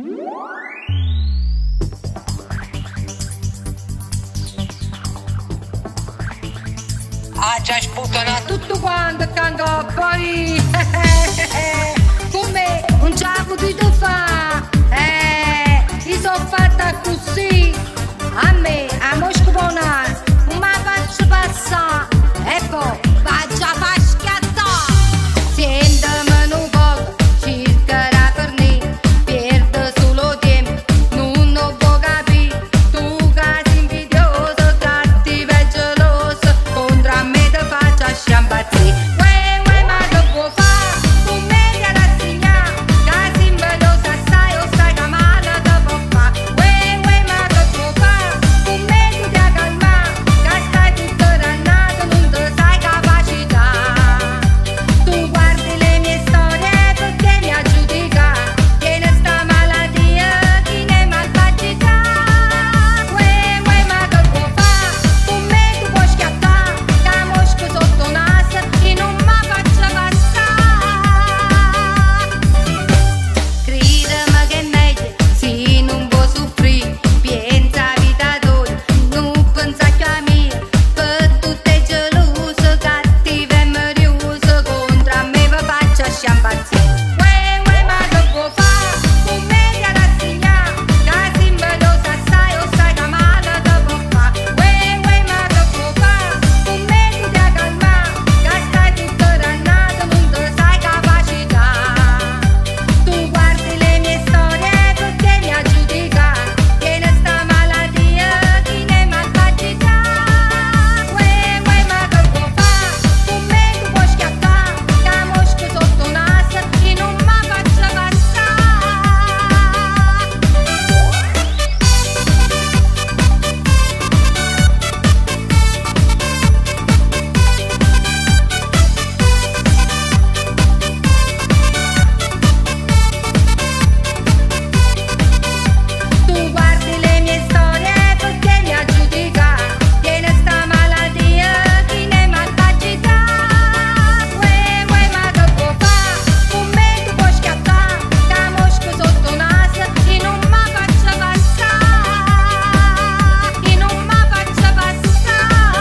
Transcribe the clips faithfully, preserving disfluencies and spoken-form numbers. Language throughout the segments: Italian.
Ha già sputtanato Tutto quanto canta poi come non ci ha potuto fare. Eh, io sono fatta così. A me, a Moscovona, non mi faccio passare. E poi faccio a far schiattare. Sentami un po', cercherà per me. Perdo solo tempo, non lo può capire. Tu che sei invidioso, cattivo e geloso, contro me ti faccio sciampazzire. Uè, uè, ma che può fare? Con me ti rassegna, che sei invidioso assai, o sai che male ti può fare. Uè, uè, ma che può fare? Con me tu ti calma, che stai tutto dannato, non ti sai capacità. Tu guardi le mie storie perché mi aggiudica, tiene sta malattia, chi ne malvagità. Uè, uè, ma che può fare? Con me tu puoi schiattare, che mosca sotto naso e non mi faccio passare. Credimi che è meglio se non vuoi soffrire, pensa a vita tua, non pensa più a me, per tutte geloso, cattivo e merioso, contro me vi faccio sciampazzire. Uè, uè, ma che può fare? Con me ti rassegna, che sei invidioso assai, o sai che male ti può fare. Uè, uè, ma che può fare? Con me tu ti calma, che stai tutto dannato, non ti sai capacità. Tu guardi le mie storie perché mi aggiudica, tiene sta malattia, chi ne malvagità. Uè, uè, ma che può fare? Con me tu puoi schiattare, che mosca sotto naso e non mi faccio passare. Tu guardi le mie storie perché mi aggiudica, tiene sta malattia, chi ne malvagità. Uè, uè, ma che può fare? Con me tu puoi schiattare, che mosca sotto naso e non mi faccio passare, e non mi faccio passare.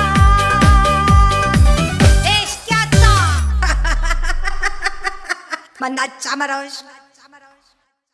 E schiatta! Mannaggia Marosh.